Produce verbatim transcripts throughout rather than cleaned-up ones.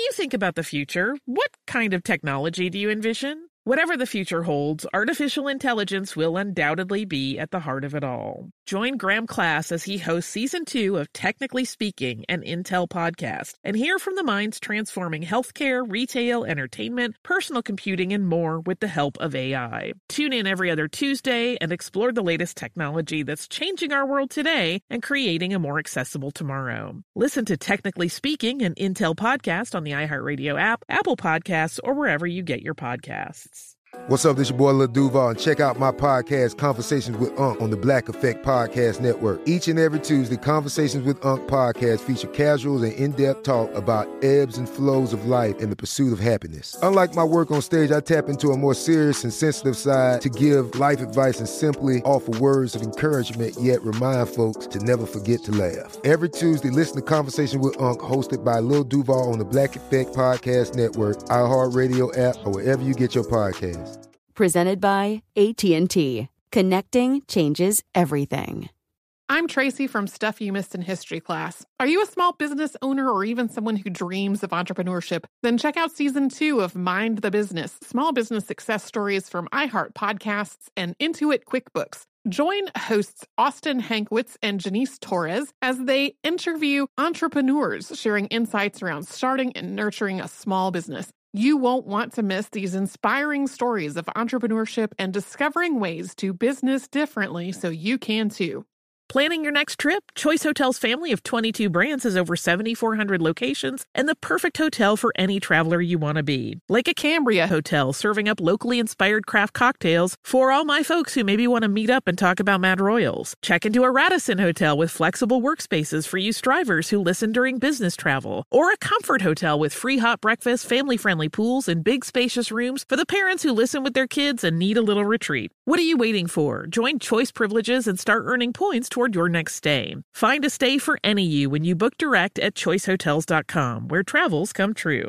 you think about the future, what kind of technology do you envision? Whatever the future holds, artificial intelligence will undoubtedly be at the heart of it all. Join Graham Class as he hosts Season two of Technically Speaking, an Intel podcast, and hear from the minds transforming healthcare, retail, entertainment, personal computing, and more with the help of A I. Tune in every other Tuesday and explore the latest technology that's changing our world today and creating a more accessible tomorrow. Listen to Technically Speaking, an Intel podcast on the iHeartRadio app, Apple Podcasts, or wherever you get your podcasts. What's up, this your boy Lil Duval, and check out my podcast, Conversations with Unc, on the Black Effect Podcast Network. Each and every Tuesday, Conversations with Unc podcast feature casual and in-depth talk about ebbs and flows of life and the pursuit of happiness. Unlike my work on stage, I tap into a more serious and sensitive side to give life advice and simply offer words of encouragement, yet remind folks to never forget to laugh. Every Tuesday, listen to Conversations with Unc, hosted by Lil Duval on the Black Effect Podcast Network, iHeartRadio app, or wherever you get your podcasts. Presented by A T and T. Connecting changes everything. I'm Tracy from Stuff You Missed in History class. Are you a small business owner or even someone who dreams of entrepreneurship? Then check out Season two of Mind the Business, Small Business Success Stories from iHeart Podcasts and Intuit QuickBooks. Join hosts Austin Hankwitz and Janice Torres as they interview entrepreneurs sharing insights around starting and nurturing a small business. You won't want to miss these inspiring stories of entrepreneurship and discovering ways to business differently so you can too. Planning your next trip? Choice Hotels' family of twenty-two brands has over seventy-four hundred locations and the perfect hotel for any traveler you want to be. Like a Cambria Hotel, serving up locally inspired craft cocktails for all my folks who maybe want to meet up and talk about Mad Royals. Check into a Radisson Hotel with flexible workspaces for you strivers who listen during business travel. Or a Comfort Hotel with free hot breakfast, family-friendly pools, and big spacious rooms for the parents who listen with their kids and need a little retreat. What are you waiting for? Join Choice Privileges and start earning points toward your next stay. Find a stay for any you when you book direct at choice hotels dot com, where travels come true.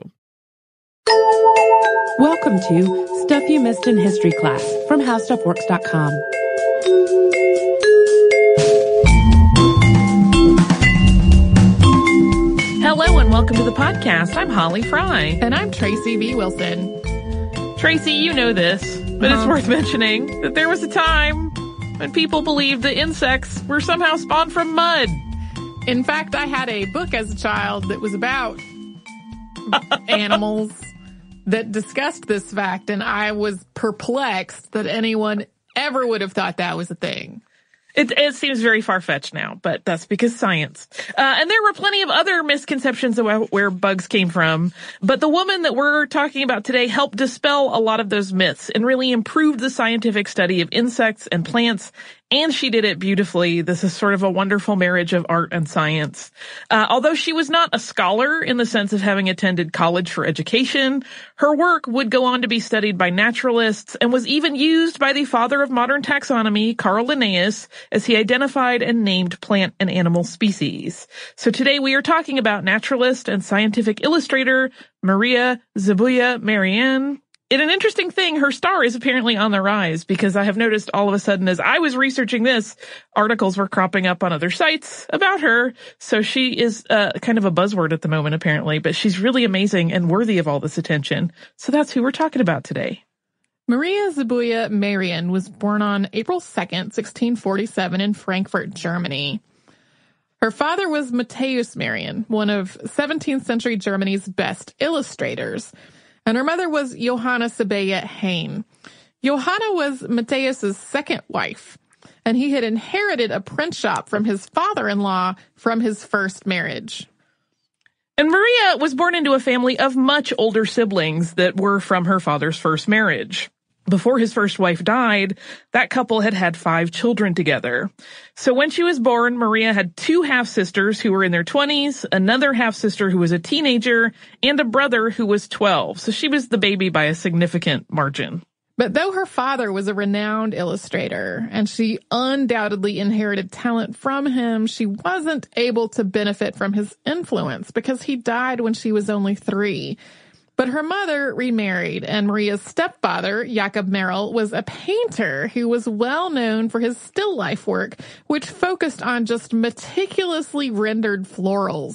Welcome to Stuff You Missed in History class from how stuff works dot com. Hello and welcome to the podcast. I'm Holly Fry. And I'm Tracy V. Wilson. Tracy, you know this, but Uh-huh. it's worth mentioning that there was a time when people believed that insects were somehow spawned from mud. In fact, I had a book as a child that was about animals that discussed this fact, and I was perplexed that anyone ever would have thought that was a thing. It, it seems very far-fetched now, but that's because science. Uh, and there were plenty of other misconceptions about where bugs came from, but the woman that we're talking about today helped dispel a lot of those myths and really improved the scientific study of insects and plants, and she did it beautifully. This is sort of a wonderful marriage of art and science. Uh, although she was not a scholar in the sense of having attended college for education, her work would go on to be studied by naturalists and was even used by the father of modern taxonomy, Carl Linnaeus, as he identified and named plant and animal species. So today we are talking about naturalist and scientific illustrator Maria Zubuya-Marian. And an interesting thing, her star is apparently on the rise, because I have noticed all of a sudden as I was researching this, articles were cropping up on other sites about her. So she is uh, kind of a buzzword at the moment, apparently, but she's really amazing and worthy of all this attention. So that's who we're talking about today. Maria Zubuya-Marian was born on April second, sixteen forty-seven in Frankfurt, Germany. Her father was Matthäus Marian, one of seventeenth century Germany's best illustrators. And her mother was Johanna Sabella Hain. Johanna was Matthäus's second wife, and he had inherited a print shop from his father-in-law from his first marriage. And Maria was born into a family of much older siblings that were from her father's first marriage. Before his first wife died, that couple had had five children together. So when she was born, Maria had two half-sisters who were in their twenties, another half-sister who was a teenager, and a brother who was twelve. So she was the baby by a significant margin. But though her father was a renowned illustrator and she undoubtedly inherited talent from him, she wasn't able to benefit from his influence because he died when she was only three. But her mother remarried, and Maria's stepfather, Jakob Merrill, was a painter who was well known for his still life work, which focused on just meticulously rendered florals.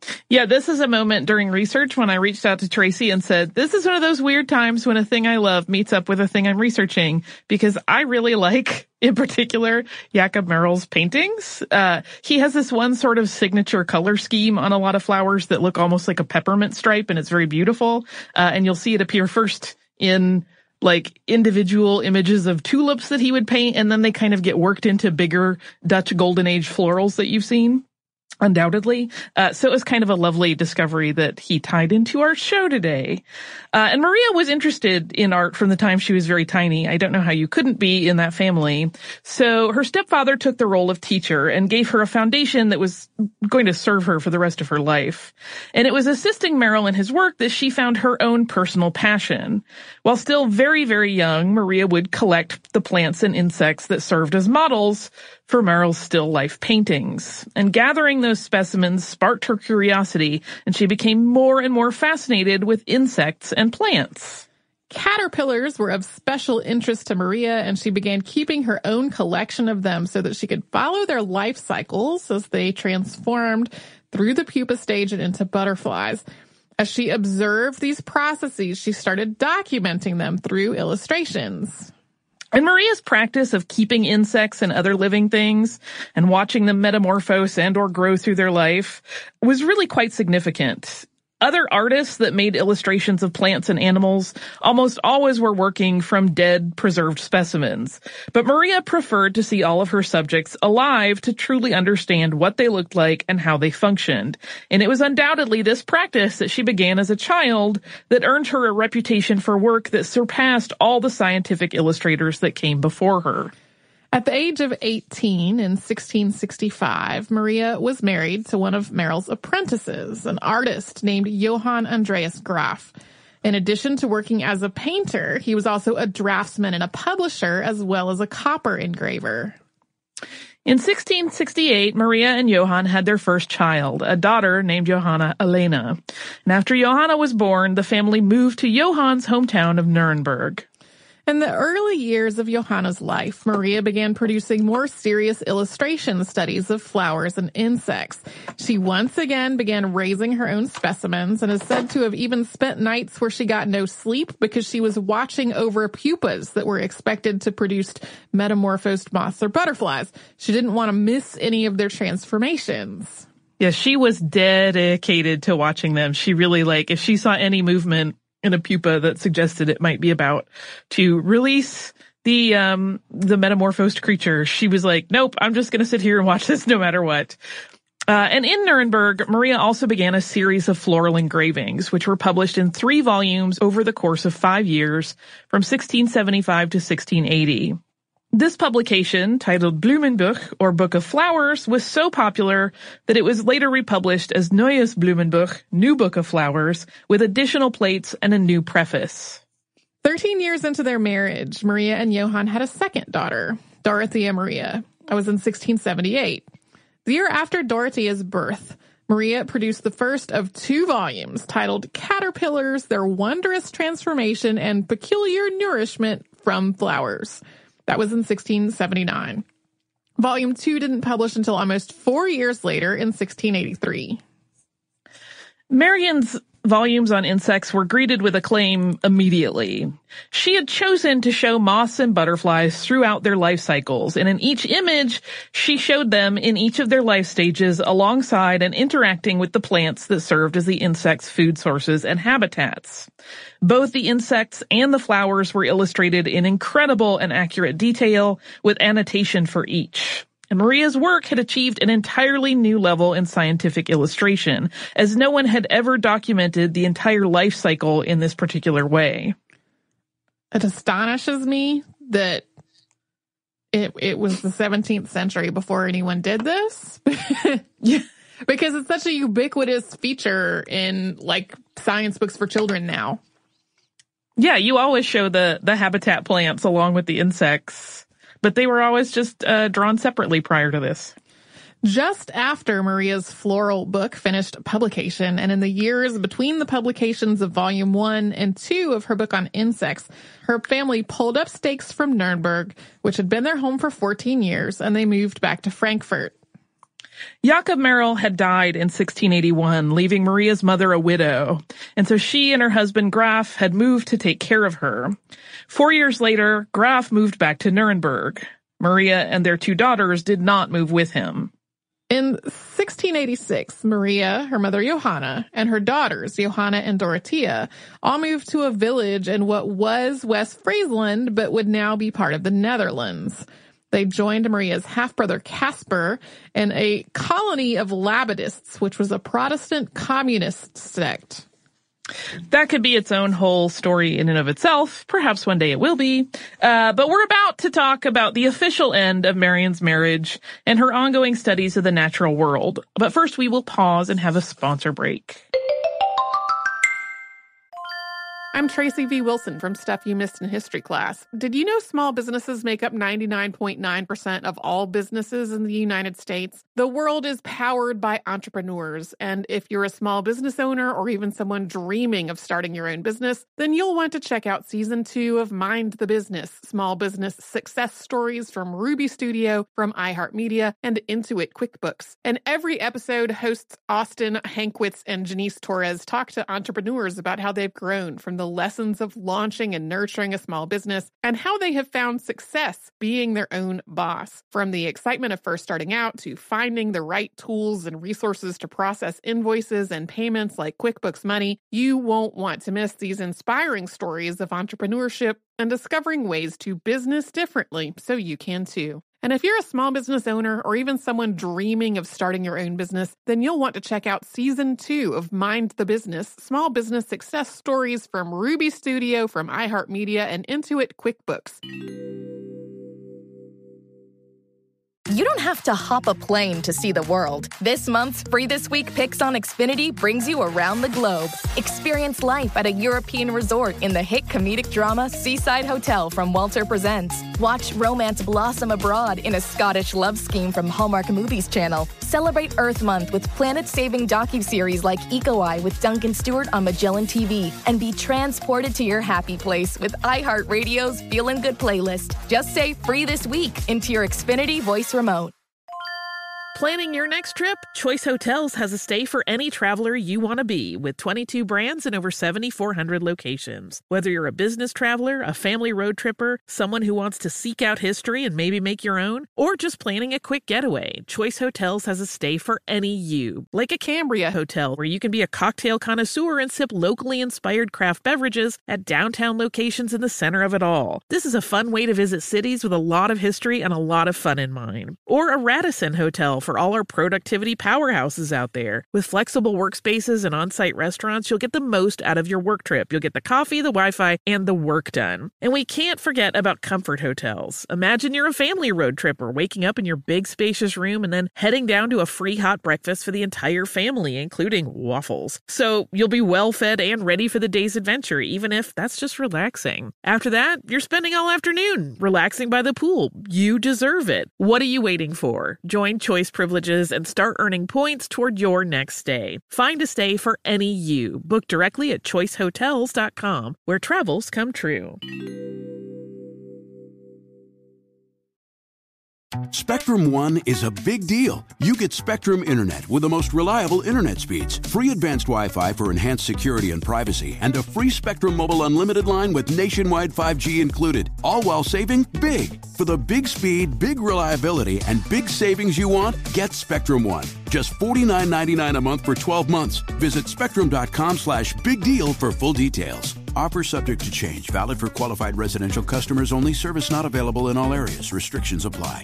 Yeah, this is a moment during research when I reached out to Tracy and said, this is one of those weird times when a thing I love meets up with a thing I'm researching, because I really like, in particular, Jakob Merrill's paintings. Uh, he has this one sort of signature color scheme on a lot of flowers that look almost like a peppermint stripe, and it's very beautiful. Uh, and you'll see it appear first in like individual images of tulips that he would paint, and then they kind of get worked into bigger Dutch Golden Age florals that you've seen. Undoubtedly. Uh, so it was kind of a lovely discovery that he tied into our show today. Uh, and Maria was interested in art from the time she was very tiny. I don't know how you couldn't be in that family. So her stepfather took the role of teacher and gave her a foundation that was going to serve her for the rest of her life. And it was assisting Merrill in his work that she found her own personal passion. While still very, very young, Maria would collect the plants and insects that served as models for Merrill's still life paintings. And gathering those specimens sparked her curiosity, and she became more and more fascinated with insects and plants. Caterpillars were of special interest to Maria, and she began keeping her own collection of them so that she could follow their life cycles as they transformed through the pupa stage and into butterflies. As she observed these processes, she started documenting them through illustrations. And Maria's practice of keeping insects and other living things and watching them metamorphose and or grow through their life was really quite significant. Other artists that made illustrations of plants and animals almost always were working from dead, preserved specimens. But Maria preferred to see all of her subjects alive to truly understand what they looked like and how they functioned. And it was undoubtedly this practice that she began as a child that earned her a reputation for work that surpassed all the scientific illustrators that came before her. At the age of eighteen in sixteen sixty-five, Maria was married to one of Merrill's apprentices, an artist named Johann Andreas Graf. In addition to working as a painter, he was also a draftsman and a publisher, as well as a copper engraver. In sixteen sixty-eight, Maria and Johann had their first child, a daughter named Johanna Elena. And after Johanna was born, the family moved to Johann's hometown of Nuremberg. In the early years of Johanna's life, Maria began producing more serious illustration studies of flowers and insects. She once again began raising her own specimens and is said to have even spent nights where she got no sleep because she was watching over pupas that were expected to produce metamorphosed moths or butterflies. She didn't want to miss any of their transformations. Yeah, she was dedicated to watching them. She really, like, if she saw any movement in a pupa that suggested it might be about to release the um the metamorphosed creature, she was like, nope, I'm just going to sit here and watch this no matter what. Uh, and in Nuremberg, Maria also began a series of floral engravings, which were published in three volumes over the course of five years from sixteen seventy-five to sixteen eighty. This publication, titled Blumenbuch, or Book of Flowers, was so popular that it was later republished as Neues Blumenbuch, New Book of Flowers, with additional plates and a new preface. Thirteen years into their marriage, Maria and Johann had a second daughter, Dorothea Maria. That was in sixteen seventy-eight. The year after Dorothea's birth, Maria produced the first of two volumes titled Caterpillars, Their Wondrous Transformation and Peculiar Nourishment from Flowers. That was in sixteen seventy-nine. Volume two didn't publish until almost four years later in sixteen eighty-three. Marian's volumes on insects were greeted with acclaim immediately. She had chosen to show moths and butterflies throughout their life cycles, and in each image, she showed them in each of their life stages alongside and interacting with the plants that served as the insects' food sources and habitats. Both the insects and the flowers were illustrated in incredible and accurate detail, with annotation for each. And Maria's work had achieved an entirely new level in scientific illustration, as no one had ever documented the entire life cycle in this particular way. It astonishes me that it it was the seventeenth century before anyone did this. Yeah. Because it's such a ubiquitous feature in, like, science books for children now. Yeah, you always show the, the habitat plants along with the insects, but they were always just uh, drawn separately prior to this. Just after Maria's floral book finished publication, and in the years between the publications of volume one and two of her book on insects, her family pulled up stakes from Nuremberg, which had been their home for fourteen years, and they moved back to Frankfurt. Jakob Merrill had died in sixteen eighty-one, leaving Maria's mother a widow, and so she and her husband Graf had moved to take care of her. Four years later, Graf moved back to Nuremberg. Maria and their two daughters did not move with him. In sixteen eighty-six, Maria, her mother Johanna, and her daughters, Johanna and Dorothea, all moved to a village in what was West Friesland, but would now be part of the Netherlands. They joined Maria's half-brother Caspar in a colony of Labadists, which was a Protestant communist sect. That could be its own whole story in and of itself. Perhaps one day it will be. Uh, but we're about to talk about the official end of Marion's marriage and her ongoing studies of the natural world. But first, we will pause and have a sponsor break. I'm Tracy V. Wilson from Stuff You Missed in History Class. Did you know small businesses make up ninety-nine point nine percent of all businesses in the United States? The world is powered by entrepreneurs, and if you're a small business owner or even someone dreaming of starting your own business, then you'll want to check out Season two of Mind the Business, Small Business Success Stories from Ruby Studio, from iHeartMedia, and Intuit QuickBooks. And every episode, hosts Austin Hankwitz and Janice Torres talk to entrepreneurs about how they've grown from the lessons of launching and nurturing a small business and how they have found success being their own boss. From the excitement of first starting out to finding the right tools and resources to process invoices and payments like QuickBooks Money, you won't want to miss these inspiring stories of entrepreneurship and discovering ways to business differently so you can too. And if you're a small business owner or even someone dreaming of starting your own business, then you'll want to check out Season two of Mind the Business, Small Business Success Stories from Ruby Studio, from iHeartMedia, and Intuit QuickBooks. You don't have to hop a plane to see the world. This month's Free This Week Picks on Xfinity brings you around the globe. Experience life at a European resort in the hit comedic drama Seaside Hotel from Walter Presents. Watch romance blossom abroad in a Scottish love scheme from Hallmark Movies Channel. Celebrate Earth Month with planet-saving docuseries like Eco-Eye with Duncan Stewart on Magellan T V. And be transported to your happy place with iHeartRadio's Feelin' Good playlist. Just say Free This Week into your Xfinity voice remote. Planning your next trip? Choice Hotels has a stay for any traveler you want to be, with twenty-two brands and over seven thousand four hundred locations. Whether you're a business traveler, a family road tripper, someone who wants to seek out history and maybe make your own, or just planning a quick getaway, Choice Hotels has a stay for any you. Like a Cambria Hotel, where you can be a cocktail connoisseur and sip locally inspired craft beverages at downtown locations in the center of it all. This is a fun way to visit cities with a lot of history and a lot of fun in mind. Or a Radisson Hotel for all our productivity powerhouses out there. With flexible workspaces and on-site restaurants, you'll get the most out of your work trip. You'll get the coffee, the Wi-Fi, and the work done. And we can't forget about Comfort Hotels. Imagine you're a family road tripper, waking up in your big spacious room and then heading down to a free hot breakfast for the entire family, including waffles. So you'll be well fed and ready for the day's adventure, even if that's just relaxing. After that, you're spending all afternoon relaxing by the pool. You deserve it. What are you waiting for? Join Choice Privileges and start earning points toward your next stay. Find a stay for any you. Book directly at choice hotels dot com, where travels come true. Spectrum One is a big deal. You get Spectrum Internet with the most reliable internet speeds, free advanced Wi-Fi for enhanced security and privacy, and a free Spectrum Mobile Unlimited line with nationwide five G included, all while saving big. For the big speed, big reliability, and big savings you want, get Spectrum One. Just forty-nine ninety-nine a month for twelve months. Visit spectrum.com slash big deal for full details. Offer subject to change. Valid for qualified residential customers only. Service not available in all areas. Restrictions apply.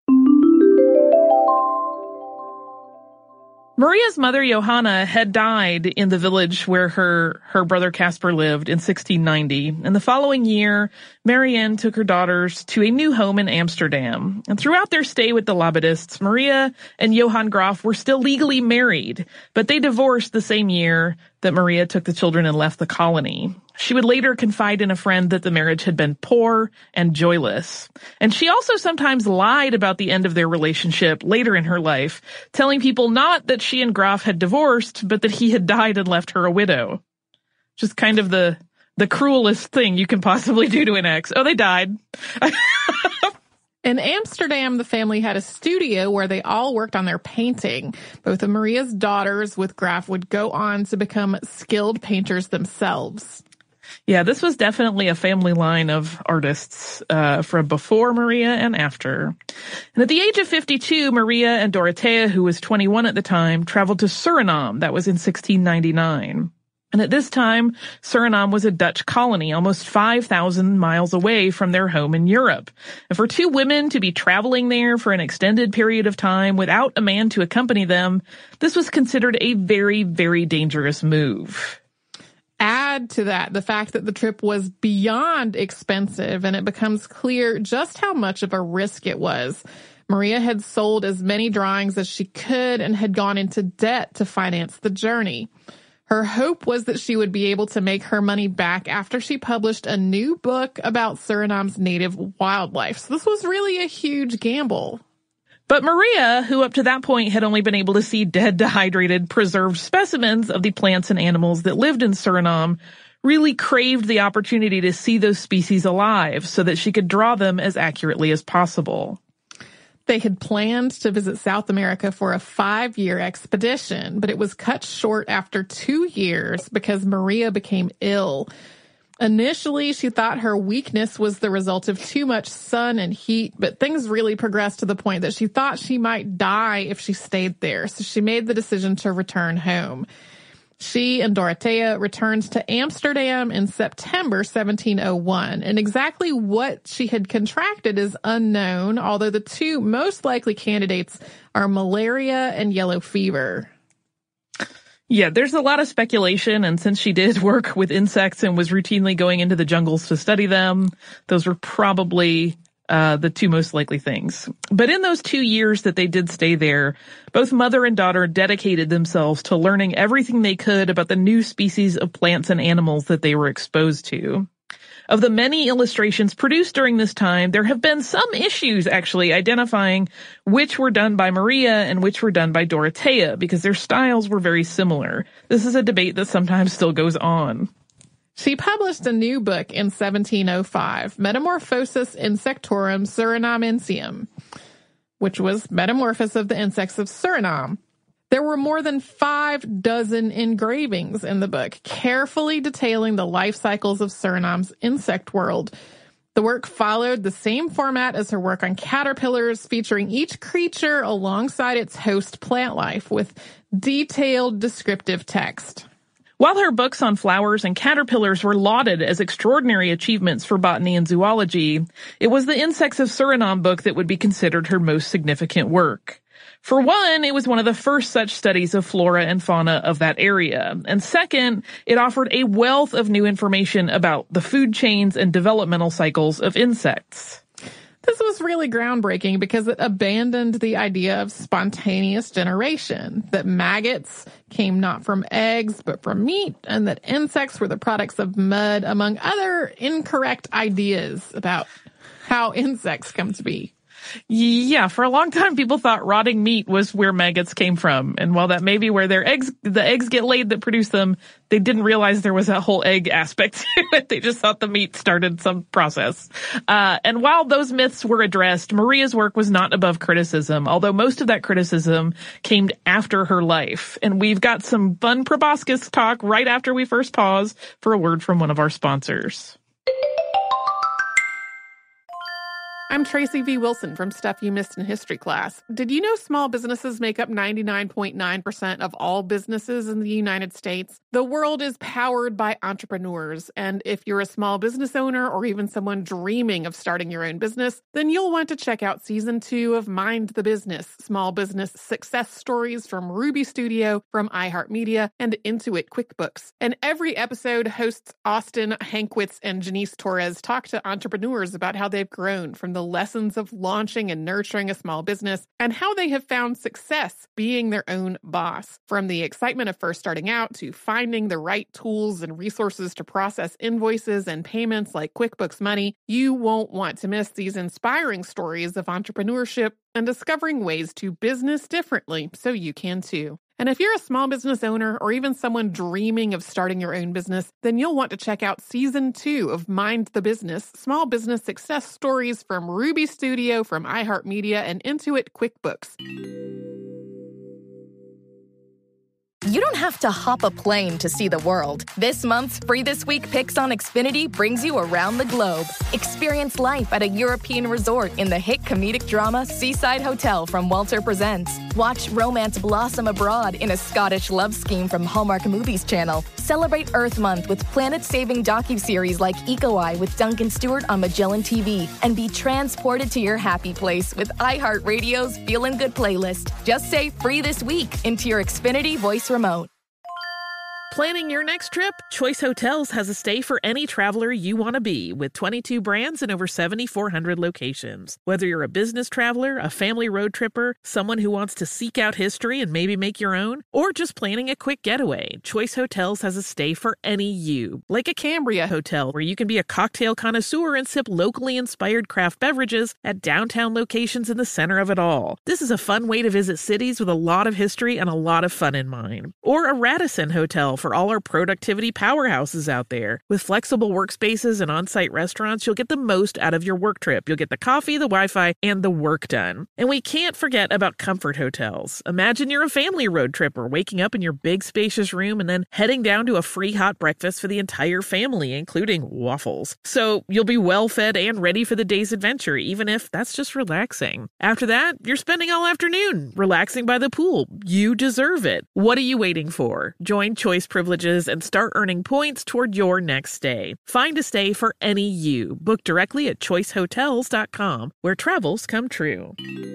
Maria's mother, Johanna, had died in the village where her, her brother Caspar lived in sixteen ninety. And the following year, Marianne took her daughters to a new home in Amsterdam. And throughout their stay with the Labadists, Maria and Johann Graf were still legally married, but they divorced the same year that Maria took the children and left the colony. She would later confide in a friend that the marriage had been poor and joyless. And she also sometimes lied about the end of their relationship later in her life, telling people not that she and Graf had divorced, but that he had died and left her a widow. Just kind of the the cruelest thing you can possibly do to an ex. Oh, they died. In Amsterdam, the family had a studio where they all worked on their painting. Both of Maria's daughters with Graff would go on to become skilled painters themselves. Yeah, this was definitely a family line of artists uh, from before Maria and after. And at the age of fifty-two, Maria and Dorothea, who was twenty-one at the time, traveled to Suriname. That was in sixteen ninety-nine. And at this time, Suriname was a Dutch colony almost five thousand miles away from their home in Europe. And for two women to be traveling there for an extended period of time without a man to accompany them, this was considered a very, very dangerous move. Add to that the fact that the trip was beyond expensive, and it becomes clear just how much of a risk it was. Maria had sold as many drawings as she could and had gone into debt to finance the journey. Her hope was that she would be able to make her money back after she published a new book about Suriname's native wildlife. So this was really a huge gamble. But Maria, who up to that point had only been able to see dead, dehydrated, preserved specimens of the plants and animals that lived in Suriname, really craved the opportunity to see those species alive so that she could draw them as accurately as possible. They had planned to visit South America for a five-year expedition, but it was cut short after two years because Maria became ill. Initially, she thought her weakness was the result of too much sun and heat, but things really progressed to the point that she thought she might die if she stayed there, so she made the decision to return home. She and Dorothea returned to Amsterdam in September seventeen oh one, and exactly what she had contracted is unknown, although the two most likely candidates are malaria and yellow fever. Yeah, there's a lot of speculation, and since she did work with insects and was routinely going into the jungles to study them, those were probably Uh, the two most likely things. But in those two years that they did stay there, both mother and daughter dedicated themselves to learning everything they could about the new species of plants and animals that they were exposed to. Of the many illustrations produced during this time, there have been some issues actually identifying which were done by Maria and which were done by Dorothea, because their styles were very similar. This is a debate that sometimes still goes on. She published a new book in seventeen oh five, Metamorphosis Insectorum Surinamensium, which was Metamorphosis of the Insects of Suriname. There were more than five dozen engravings in the book, carefully detailing the life cycles of Suriname's insect world. The work followed the same format as her work on caterpillars, featuring each creature alongside its host plant life with detailed descriptive text. While her books on flowers and caterpillars were lauded as extraordinary achievements for botany and zoology, it was the Insects of Suriname book that would be considered her most significant work. For one, it was one of the first such studies of flora and fauna of that area. And second, it offered a wealth of new information about the food chains and developmental cycles of insects. This was really groundbreaking because it abandoned the idea of spontaneous generation, that maggots came not from eggs but from meat, and that insects were the products of mud, among other incorrect ideas about how insects come to be. Yeah, for a long time, people thought rotting meat was where maggots came from. And while that may be where their eggs, the eggs get laid that produce them, they didn't realize there was a whole egg aspect to it. They just thought the meat started some process. Uh, and while those myths were addressed, Maria's work was not above criticism, although most of that criticism came after her life. And we've got some fun proboscis talk right after we first pause for a word from one of our sponsors. I'm Tracy V. Wilson from Stuff You Missed in History Class. Did you know small businesses make up ninety-nine point nine percent of all businesses in the United States? The world is powered by entrepreneurs, and if you're a small business owner or even someone dreaming of starting your own business, then you'll want to check out Season two of Mind the Business, Small Business Success Stories from Ruby Studio, from iHeartMedia, and Intuit QuickBooks. And every episode, hosts Austin Hankwitz and Janice Torres talk to entrepreneurs about how they've grown from the the lessons of launching and nurturing a small business, and how they have found success being their own boss. From the excitement of first starting out to finding the right tools and resources to process invoices and payments like QuickBooks Money, you won't want to miss these inspiring stories of entrepreneurship and discovering ways to business differently so you can too. And if you're a small business owner or even someone dreaming of starting your own business, then you'll want to check out season two of Mind the Business, small business success stories from Ruby Studio, from iHeartMedia, and Intuit QuickBooks. You don't have to hop a plane to see the world. This month's Free This Week Picks on Xfinity brings you around the globe. Experience life at a European resort in the hit comedic drama Seaside Hotel from Walter Presents. Watch romance blossom abroad in a Scottish love scheme from Hallmark Movies Channel. Celebrate Earth Month with planet-saving docuseries like Eco Eye with Duncan Stewart on Magellan T V. And be transported to your happy place with iHeartRadio's Feelin' Good playlist. Just say Free This Week into your Xfinity voice remote. Planning your next trip? Choice Hotels has a stay for any traveler you want to be, with twenty-two brands and over seven thousand four hundred locations. Whether you're a business traveler, a family road tripper, someone who wants to seek out history and maybe make your own, or just planning a quick getaway, Choice Hotels has a stay for any you. Like a Cambria Hotel, where you can be a cocktail connoisseur and sip locally inspired craft beverages at downtown locations in the center of it all. This is a fun way to visit cities with a lot of history and a lot of fun in mind. Or a Radisson Hotel for all our productivity powerhouses out there. With flexible workspaces and on-site restaurants, you'll get the most out of your work trip. You'll get the coffee, the Wi-Fi, and the work done. And we can't forget about Comfort Hotels. Imagine you're a family road tripper, waking up in your big spacious room and then heading down to a free hot breakfast for the entire family, including waffles. So you'll be well fed and ready for the day's adventure, even if that's just relaxing. After that, you're spending all afternoon relaxing by the pool. You deserve it. What are you waiting for? Join Choice Privileges and start earning points toward your next stay. Find a stay for any you. Book directly at choice hotels dot com, where travels come true.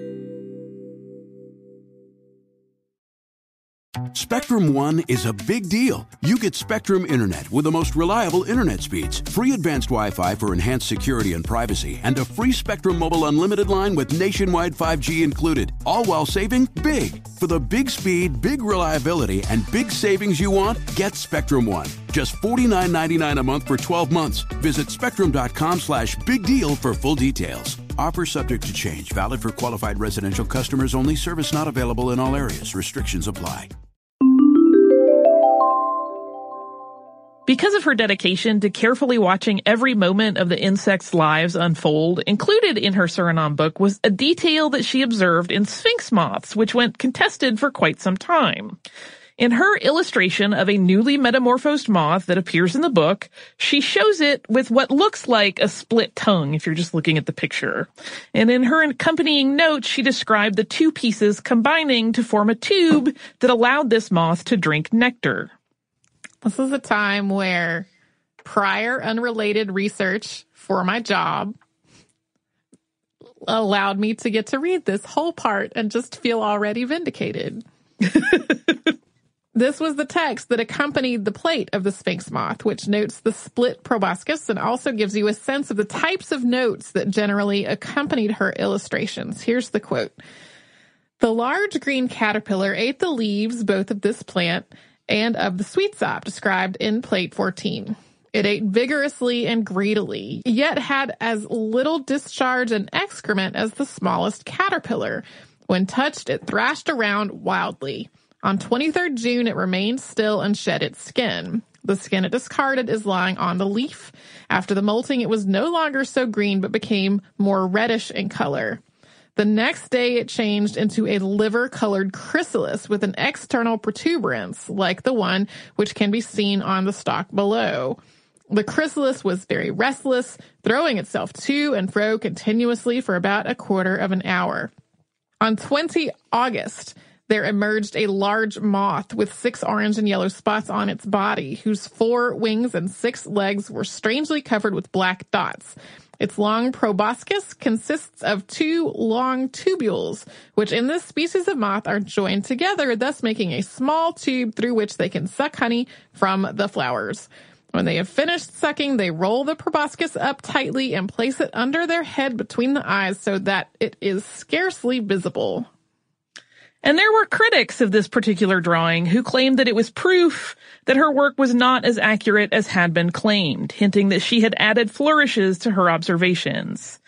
Spectrum One is a big deal. You get Spectrum Internet with the most reliable internet speeds, free advanced Wi-Fi for enhanced security and privacy, and a free Spectrum Mobile Unlimited line with nationwide five G included, all while saving big. For the big speed, big reliability, and big savings you want, get Spectrum One. Just forty-nine ninety-nine a month for twelve months. Visit spectrum.com slash big deal for full details. Offer subject to change. Valid for qualified residential customers only. Service not available in all areas. Restrictions apply. Because of her dedication to carefully watching every moment of the insects' lives unfold, included in her Suriname book was a detail that she observed in sphinx moths, which went contested for quite some time. In her illustration of a newly metamorphosed moth that appears in the book, she shows it with what looks like a split tongue, if you're just looking at the picture. And in her accompanying note, she described the two pieces combining to form a tube that allowed this moth to drink nectar. This is a time where prior unrelated research for my job allowed me to get to read this whole part and just feel already vindicated. This was the text that accompanied the plate of the sphinx moth, which notes the split proboscis and also gives you a sense of the types of notes that generally accompanied her illustrations. Here's the quote. The large green caterpillar ate the leaves both of this plant and of the sweet sop described in plate fourteen. It ate vigorously and greedily, yet had as little discharge and excrement as the smallest caterpillar. When touched, it thrashed around wildly. On twenty-third of June, it remained still and shed its skin. The skin it discarded is lying on the leaf. After the molting, it was no longer so green, but became more reddish in color. The next day, it changed into a liver-colored chrysalis with an external protuberance, like the one which can be seen on the stalk below. The chrysalis was very restless, throwing itself to and fro continuously for about a quarter of an hour. On the twentieth of August, there emerged a large moth with six orange and yellow spots on its body, whose four wings and six legs were strangely covered with black dots. Its long proboscis consists of two long tubules, which in this species of moth are joined together, thus making a small tube through which they can suck honey from the flowers. When they have finished sucking, they roll the proboscis up tightly and place it under their head between the eyes so that it is scarcely visible. And there were critics of this particular drawing who claimed that it was proof that her work was not as accurate as had been claimed, hinting that she had added flourishes to her observations.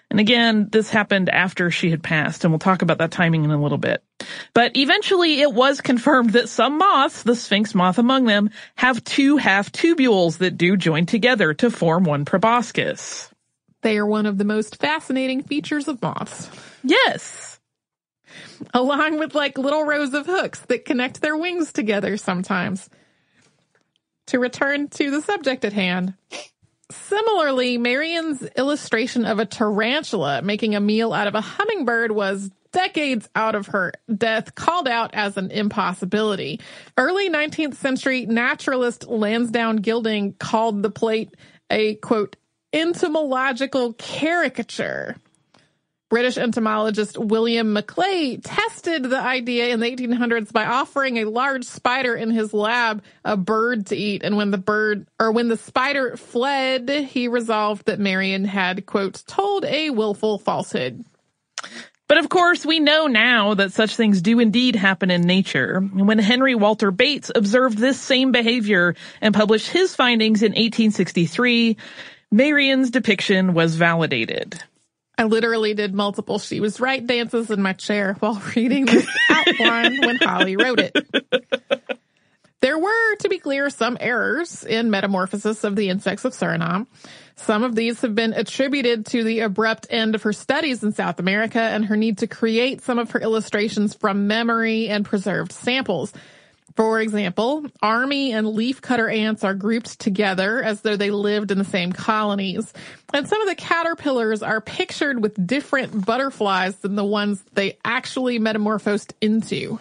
And again, this happened after she had passed, and we'll talk about that timing in a little bit. But eventually it was confirmed that some moths, the sphinx moth among them, have two half tubules that do join together to form one proboscis. They are one of the most fascinating features of moths. Yes. Along with like little rows of hooks that connect their wings together sometimes. To return to the subject at hand. Similarly, Marion's illustration of a tarantula making a meal out of a hummingbird was decades out of her death, called out as an impossibility. Early nineteenth century naturalist Lansdowne Gilding called the plate a, quote, entomological caricature. British entomologist William Maclay tested the idea in the eighteen hundreds by offering a large spider in his lab a bird to eat. And when the bird, or when the spider fled, he resolved that Marion had, quote, told a willful falsehood. But of course, we know now that such things do indeed happen in nature. When Henry Walter Bates observed this same behavior and published his findings in eighteen sixty-three, Marion's depiction was validated. I literally did multiple She Was Right dances in my chair while reading this outline when Holly wrote it. There were, to be clear, some errors in Metamorphosis of the Insects of Suriname. Some of these have been attributed to the abrupt end of her studies in South America and her need to create some of her illustrations from memory and preserved samples. For example, army and leafcutter ants are grouped together as though they lived in the same colonies. And some of the caterpillars are pictured with different butterflies than the ones they actually metamorphosed into.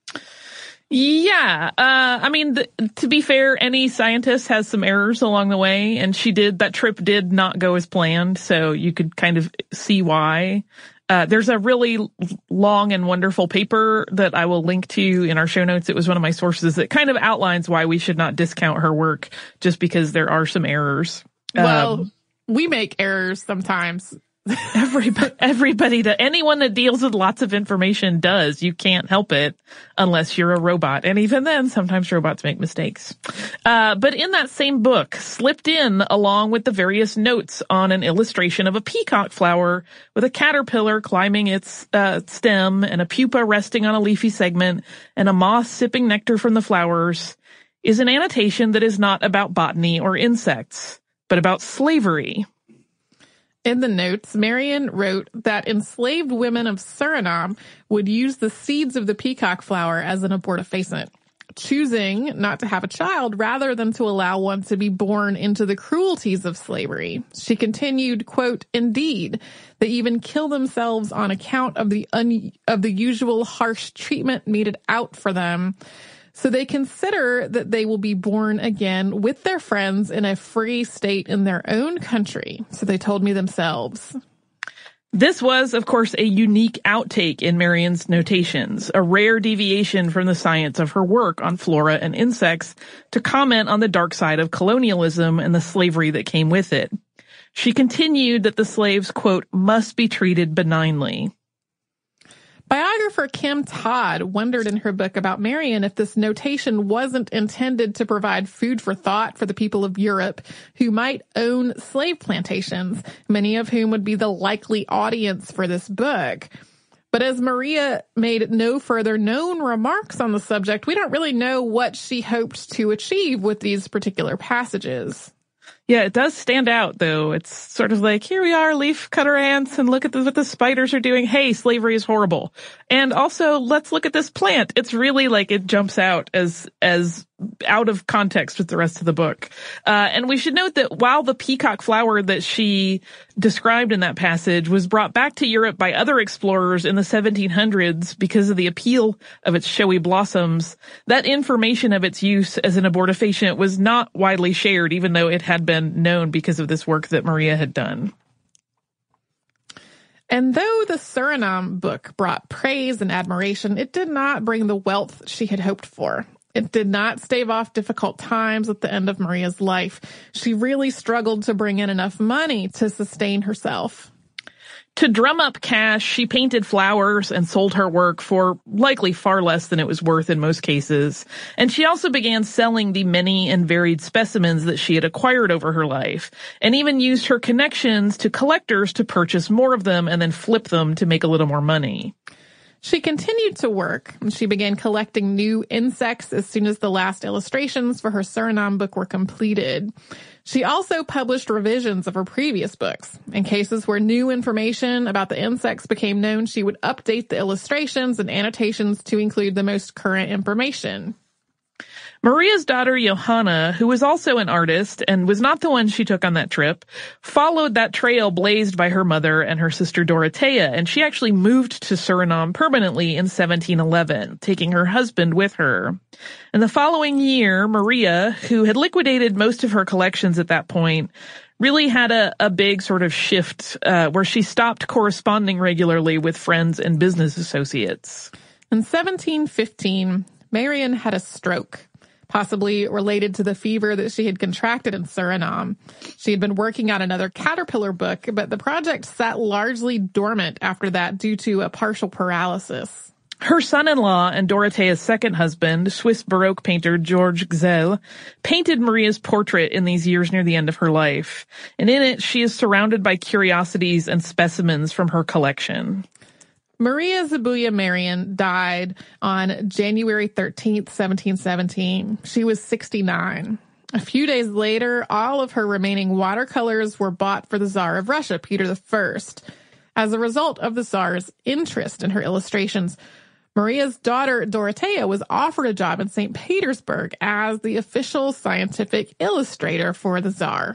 Yeah, uh, I mean, th- to be fair, any scientist has some errors along the way, and she did, that trip did not go as planned, so you could kind of see why. Uh, there's a really long and wonderful paper that I will link to in our show notes. It was one of my sources that kind of outlines why we should not discount her work just because there are some errors. Well, um, we make errors sometimes. Everybody, everybody, to anyone that deals with lots of information does. You can't help it unless you're a robot. And even then, sometimes robots make mistakes. Uh, but in that same book, slipped in along with the various notes on an illustration of a peacock flower with a caterpillar climbing its uh, stem and a pupa resting on a leafy segment and a moth sipping nectar from the flowers, is an annotation that is not about botany or insects, but about slavery. In the notes, Marion wrote that enslaved women of Suriname would use the seeds of the peacock flower as an abortifacient, choosing not to have a child rather than to allow one to be born into the cruelties of slavery. She continued, quote, indeed, they even kill themselves on account of the un- of the usual harsh treatment meted out for them. So they consider that they will be born again with their friends in a free state in their own country. So they told me themselves. This was, of course, a unique outtake in Marion's notations, a rare deviation from the science of her work on flora and insects to comment on the dark side of colonialism and the slavery that came with it. She continued that the slaves, quote, must be treated benignly. Biographer Kim Todd wondered in her book about Marion if this notation wasn't intended to provide food for thought for the people of Europe who might own slave plantations, many of whom would be the likely audience for this book. But as Maria made no further known remarks on the subject, we don't really know what she hoped to achieve with these particular passages. Yeah, it does stand out, though. It's sort of like, here we are, leaf cutter ants, and look at the, what the spiders are doing. Hey, slavery is horrible. And also, let's look at this plant. It's really like it jumps out as as out of context with the rest of the book. Uh, and we should note that while the peacock flower that she described in that passage was brought back to Europe by other explorers in the seventeen hundreds because of the appeal of its showy blossoms, that information of its use as an abortifacient was not widely shared, even though it had been known because of this work that Maria had done. And though the Suriname book brought praise and admiration, it did not bring the wealth she had hoped for. It did not stave off difficult times at the end of Maria's life. She really struggled to bring in enough money to sustain herself. To drum up cash, she painted flowers and sold her work for likely far less than it was worth in most cases. And she also began selling the many and varied specimens that she had acquired over her life, and even used her connections to collectors to purchase more of them and then flip them to make a little more money. She continued to work, and she began collecting new insects as soon as the last illustrations for her Suriname book were completed. She also published revisions of her previous books. In cases where new information about the insects became known, she would update the illustrations and annotations to include the most current information. Maria's daughter, Johanna, who was also an artist and was not the one she took on that trip, followed that trail blazed by her mother and her sister Dorothea, and she actually moved to Suriname permanently in seventeen eleven, taking her husband with her. And the following year, Maria, who had liquidated most of her collections at that point, really had a, a big sort of shift uh, where she stopped corresponding regularly with friends and business associates. In seventeen fifteen, Marian had a stroke, possibly related to the fever that she had contracted in Suriname. She had been working on another caterpillar book, but the project sat largely dormant after that due to a partial paralysis. Her son-in-law and Dorothea's second husband, Swiss Baroque painter George Gzell, painted Maria's portrait in these years near the end of her life. And in it, she is surrounded by curiosities and specimens from her collection. Maria Zabuya Marian died on January thirteenth, seventeen seventeen. She was sixty-nine. A few days later, all of her remaining watercolors were bought for the Tsar of Russia, Peter the First. As a result of the Tsar's interest in her illustrations, Maria's daughter, Dorothea, was offered a job in Saint Petersburg as the official scientific illustrator for the Tsar.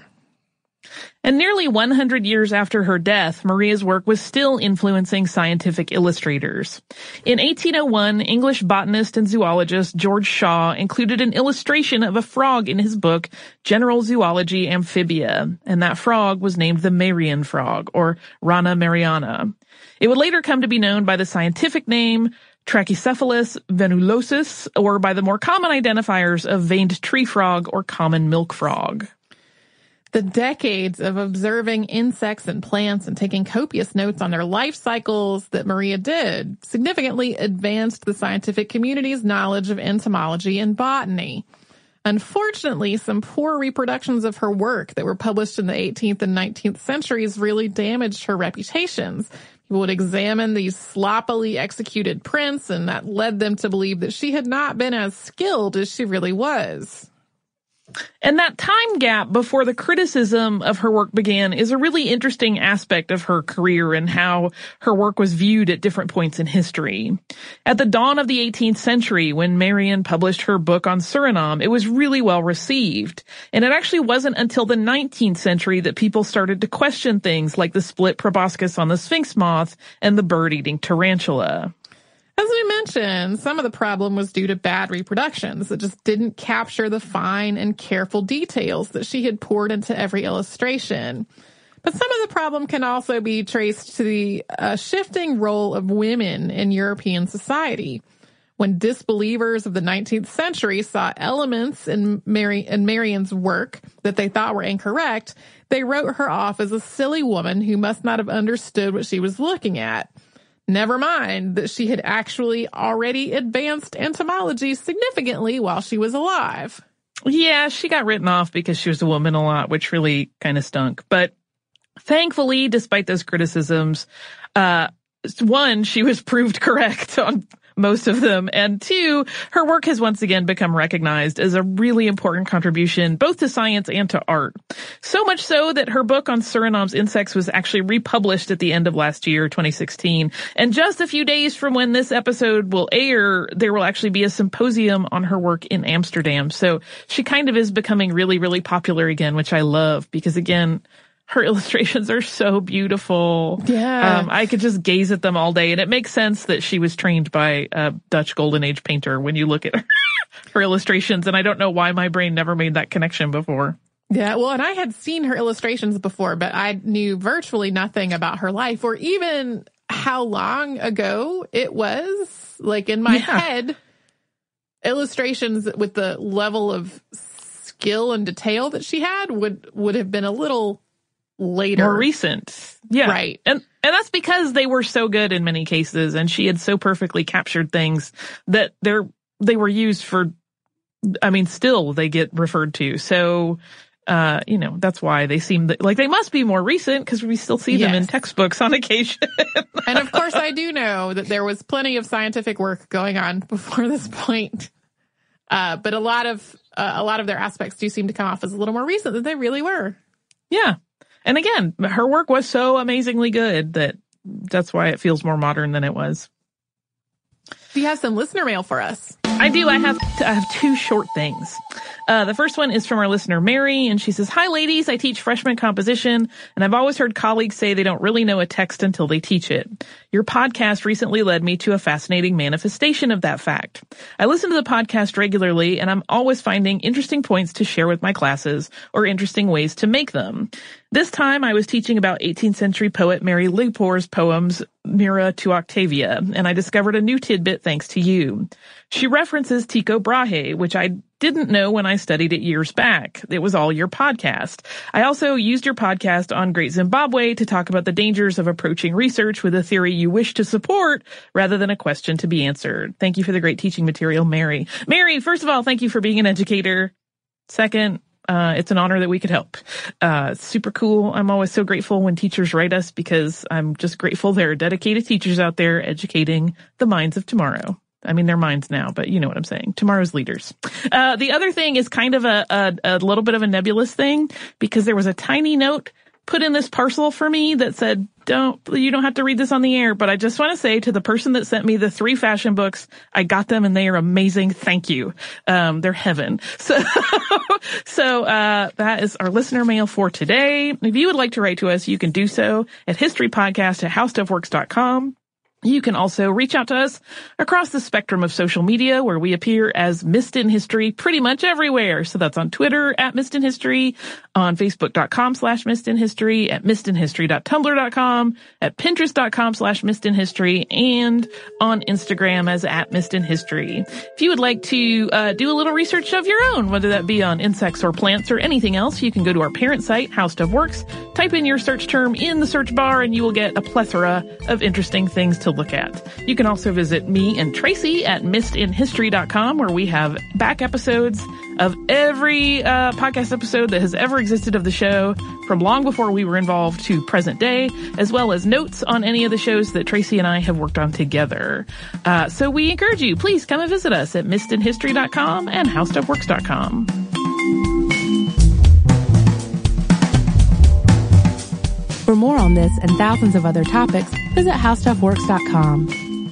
And nearly one hundred years after her death, Maria's work was still influencing scientific illustrators. In eighteen oh one, English botanist and zoologist George Shaw included an illustration of a frog in his book, General Zoology Amphibia, and that frog was named the Marian frog, or Rana mariana. It would later come to be known by the scientific name Trachycephalus venulosus, or by the more common identifiers of veined tree frog or common milk frog. The decades of observing insects and plants and taking copious notes on their life cycles that Maria did significantly advanced the scientific community's knowledge of entomology and botany. Unfortunately, some poor reproductions of her work that were published in the eighteenth and nineteenth centuries really damaged her reputations. People would examine these sloppily executed prints, and that led them to believe that she had not been as skilled as she really was. And that time gap before the criticism of her work began is a really interesting aspect of her career and how her work was viewed at different points in history. At the dawn of the eighteenth century, when Marian published her book on Suriname, it was really well received. And it actually wasn't until the nineteenth century that people started to question things like the split proboscis on the sphinx moth and the bird-eating tarantula. As we mentioned, some of the problem was due to bad reproductions that just didn't capture the fine and careful details that she had poured into every illustration. But some of the problem can also be traced to the uh, shifting role of women in European society. When disbelievers of the nineteenth century saw elements in, Mary, in Marian's work that they thought were incorrect, they wrote her off as a silly woman who must not have understood what she was looking at. Never mind that she had actually already advanced entomology significantly while she was alive. Yeah, she got written off because she was a woman a lot, which really kind of stunk. But thankfully, despite those criticisms, uh, one, she was proved correct on most of them, and two, her work has once again become recognized as a really important contribution both to science and to art. So much so that her book on Suriname's insects was actually republished at the end of last year, twenty sixteen. And just a few days from when this episode will air, there will actually be a symposium on her work in Amsterdam. So she kind of is becoming really, really popular again, which I love because, again, her illustrations are so beautiful. Yeah. Um, I could just gaze at them all day. And it makes sense that she was trained by a Dutch Golden Age painter when you look at her, her illustrations. And I don't know why my brain never made that connection before. Yeah, well, and I had seen her illustrations before, but I knew virtually nothing about her life or even how long ago it was. Like in my yeah. head, illustrations with the level of skill and detail that she had would, would have been a little later. More recent. Yeah. Right. And And that's because they were so good in many cases, and she had so perfectly captured things that they're, they were used for, I mean, still they get referred to. So, uh, you know, that's why they seem that, like they must be more recent because we still see yes. them in textbooks on occasion. And of course, I do know that there was plenty of scientific work going on before this point. Uh, but a lot of, uh, a lot of their aspects do seem to come off as a little more recent than they really were. Yeah. And again, her work was so amazingly good that that's why it feels more modern than it was. Do you have some listener mail for us? I do. I have I have two short things. Uh, the first one is from our listener, Mary, and she says, "Hi, ladies. I teach freshman composition, and I've always heard colleagues say they don't really know a text until they teach it. Your podcast recently led me to a fascinating manifestation of that fact. I listen to the podcast regularly, and I'm always finding interesting points to share with my classes or interesting ways to make them. This time I was teaching about eighteenth century poet Mary Lupore's poems, Mira to Octavia, and I discovered a new tidbit thanks to you. She references Tycho Brahe, which I didn't know when I studied it years back. It was all your podcast. I also used your podcast on Great Zimbabwe to talk about the dangers of approaching research with a theory you wish to support rather than a question to be answered. Thank you for the great teaching material, Mary." Mary, first of all, thank you for being an educator. Second, Uh, it's an honor that we could help. Uh, super cool. I'm always so grateful when teachers write us because I'm just grateful there are dedicated teachers out there educating the minds of tomorrow. I mean, they're minds now, but you know what I'm saying. Tomorrow's leaders. Uh, the other thing is kind of a, a, a little bit of a nebulous thing because there was a tiny note put in this parcel for me that said, don't, you don't have to read this on the air, but I just want to say to the person that sent me the three fashion books, I got them and they are amazing. Thank you. Um, they're heaven. So, so, uh, that is our listener mail for today. If you would like to write to us, you can do so at historypodcast at howstuffworks dot com. You can also reach out to us across the spectrum of social media where we appear as Missed in History pretty much everywhere. So that's on Twitter at Missed in History, on Facebook.com slash Missed in History, at missed in history dot tumblr dot com, at Pinterest.com slash Missed in History, and on Instagram as at Missed in History. If you would like to uh, do a little research of your own, whether that be on insects or plants or anything else, you can go to our parent site, How Stuff Works, type in your search term in the search bar, and you will get a plethora of interesting things to look at. You can also visit me and Tracy at missed in history dot com, where we have back episodes of every uh, podcast episode that has ever existed of the show from long before we were involved to present day, as well as notes on any of the shows that Tracy and I have worked on together. Uh, so we encourage you, please come and visit us at missed in history dot com and how stuff works dot com. For more on this and thousands of other topics, visit how stuff works dot com.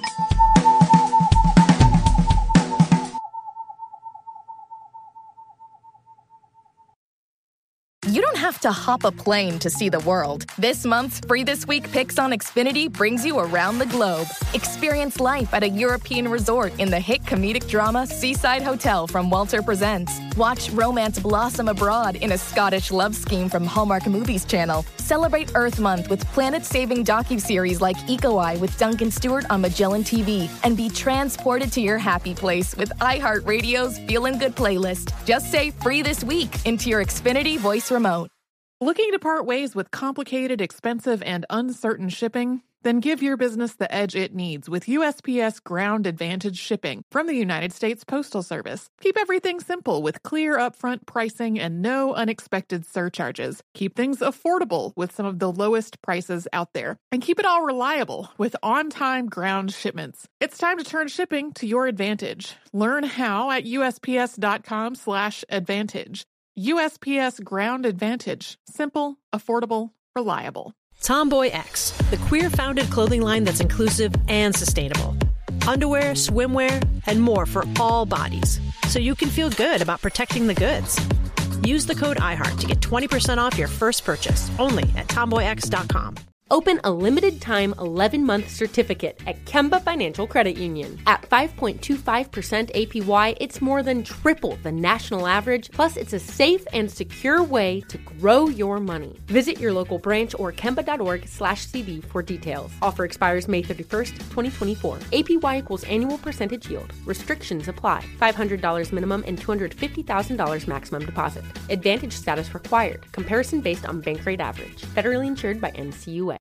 You don't have to hop a plane to see the world. This month's Free This Week Picks on Xfinity brings you around the globe. Experience life at a European resort in the hit comedic drama Seaside Hotel from Walter Presents. Watch romance blossom abroad in a Scottish love scheme from Hallmark Movies Channel. Celebrate Earth Month with planet-saving docuseries like Eco Eye with Duncan Stewart on Magellan T V. And be transported to your happy place with iHeartRadio's Feelin' Good playlist. Just say Free This Week into your Xfinity voice remote. Looking to part ways with complicated, expensive, and uncertain shipping? Then give your business the edge it needs with U S P S Ground Advantage shipping from the United States Postal Service. Keep everything simple with clear upfront pricing and no unexpected surcharges. Keep things affordable with some of the lowest prices out there. And keep it all reliable with on-time ground shipments. It's time to turn shipping to your advantage. Learn how at U S P S dot com slash advantage. U S P S Ground Advantage. Simple, affordable, reliable. Tomboy X, the queer-founded clothing line that's inclusive and sustainable. Underwear, swimwear, and more for all bodies, so you can feel good about protecting the goods. Use the code iHeart to get twenty percent off your first purchase, only at tomboy x dot com. Open a limited-time eleven-month certificate at Kemba Financial Credit Union. At five point two five percent A P Y, it's more than triple the national average, plus it's a safe and secure way to grow your money. Visit your local branch or kemba.org slash CD for details. Offer expires May thirty-first, twenty twenty-four. A P Y equals annual percentage yield. Restrictions apply. five hundred dollars minimum and two hundred fifty thousand dollars maximum deposit. Advantage status required. Comparison based on bank rate average. Federally insured by N C U A.